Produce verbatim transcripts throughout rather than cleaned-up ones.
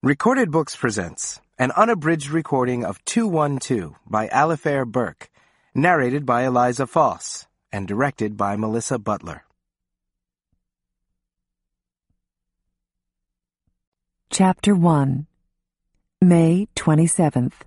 Recorded Books presents an unabridged recording of two one two by Alifair Burke, narrated by Eliza Foss, and directed by Melissa Butler. Chapter one, May twenty-seventh.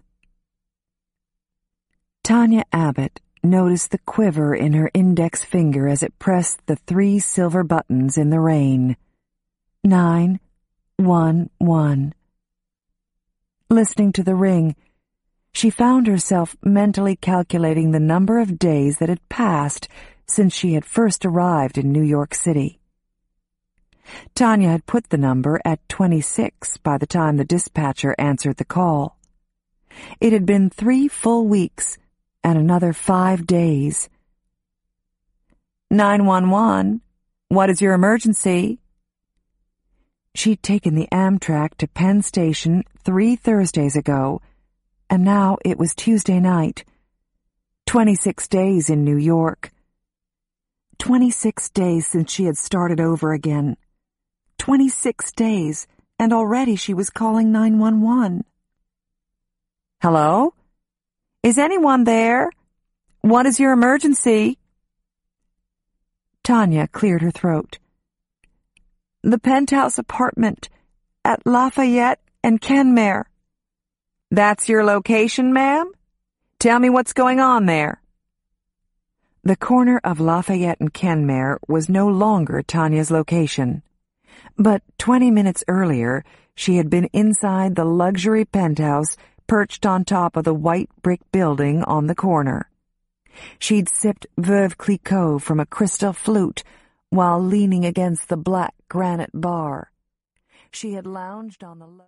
Tanya Abbott noticed the quiver in her index finger as it pressed the three silver buttons in the rain. Nine, one, one. Listening to the ring, she found herself mentally calculating the number of days that had passed since she had first arrived in New York City. Tanya had put the number at twenty-six by the time the dispatcher answered the call. It had been three full weeks and another five days. nine one one, what is your emergency? She'd taken the Amtrak to Penn Station three Thursdays ago, and now it was Tuesday night. Twenty-six days in New York. Twenty-six days since she had started over again. Twenty-six days, and already she was calling nine one one. Hello? Is anyone there? What is your emergency? Tanya cleared her throat. The penthouse apartment at Lafayette and Kenmare. That's your location, ma'am? Tell me what's going on there. The corner of Lafayette and Kenmare was no longer Tanya's location, but twenty minutes earlier she had been inside the luxury penthouse perched on top of the white brick building on the corner. She'd sipped Veuve Clicquot from a crystal flute while leaning against the black granite bar. She had lounged on the